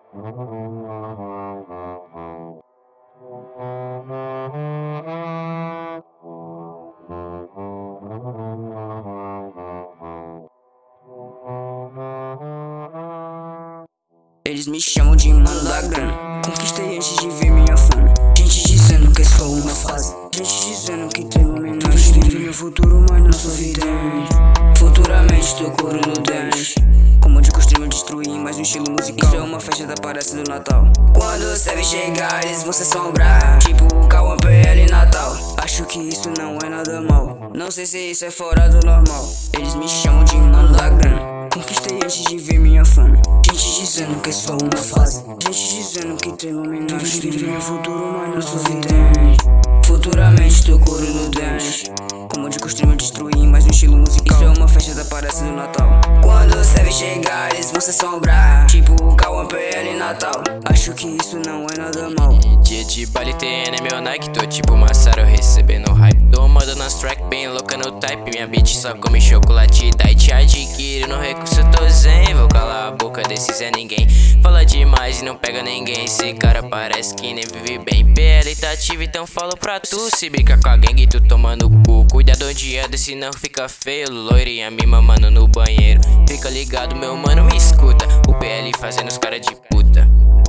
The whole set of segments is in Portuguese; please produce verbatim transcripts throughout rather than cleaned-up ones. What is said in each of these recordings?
Eles me chamam de mano da grana. Conquistei antes de ver minha fama. Gente dizendo que é só uma fase. Gente dizendo que tem homenagem. Vive meu futuro, mas não sou vidente. Futuramente tô couro no dente. Como de costume eu destruí mais um estilo musical. Isso é uma festa da parece do Natal. Quando o Seve chegar, eles vão se assombrar. Tipo o Cauã P L Natal. Acho que isso não é nada mal. Não sei se isso é fora do normal. Eles me chamam de mano da grana. Conquistei antes de ver minha fama. Gente dizendo que é só uma fase. Gente dizendo que tem homenagem. Vive meu futuro, mas não sou vidente. Futuramente tô couro no dente. Como de costume eu destruí mais um estilo musical. Isso é uma festa da parece do Natal. Quando o Seve chegar, eles vão se assombrar. Tipo o Cauã P L Natal. Acho que isso não é nada mal. Dia de baile T N é meu Nike. Tô tipo Massaro recebendo hype. Tô mandando as track bem louca no type. Minha bitch só come chocolate diet. Adquire no recurso, eu tô zen. Vou calar a boca desses é ninguém. Fala demais e não pega ninguém. Esse cara parece que nem vive bem. P L tá ativo, então falo pra tu. Se brinca com a gangue, tu toma no cu. Cuidado onde anda, senão fica feio. Loirinha me mamando no banheiro. Fica ligado, meu mano, me escuta. O P L fazendo os cara de puta.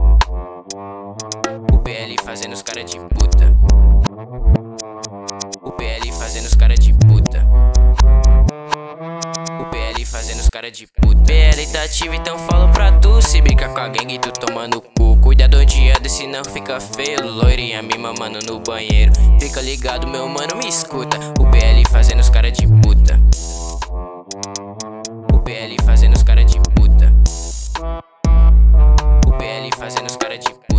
O P L fazendo os cara de puta. O P L fazendo os cara de puta. O P L fazendo os cara de puta. P L tá ativo, então falo pra tu. Se brinca com a gangue, tu toma no cu. Cuidado onde anda, senão fica feio. Loirinha me mamando no banheiro. Fica ligado, meu mano, me escuta. O P L fazendo os cara de puta. O P L fazendo os cara de puta. O P L fazendo os cara de puta.